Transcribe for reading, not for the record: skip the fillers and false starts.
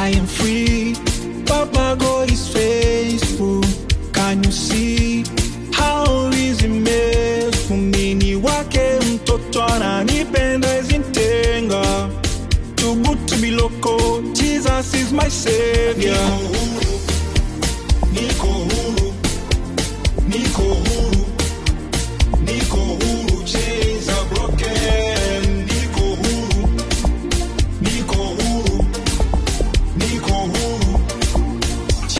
I am free. Papa God is faithful. Can you see how easy it for me? Ni wake mtoto ananipenda zintenga. Too good to be local. Jesus is my savior. Niko huru, niko huru, niko huru, niko huru,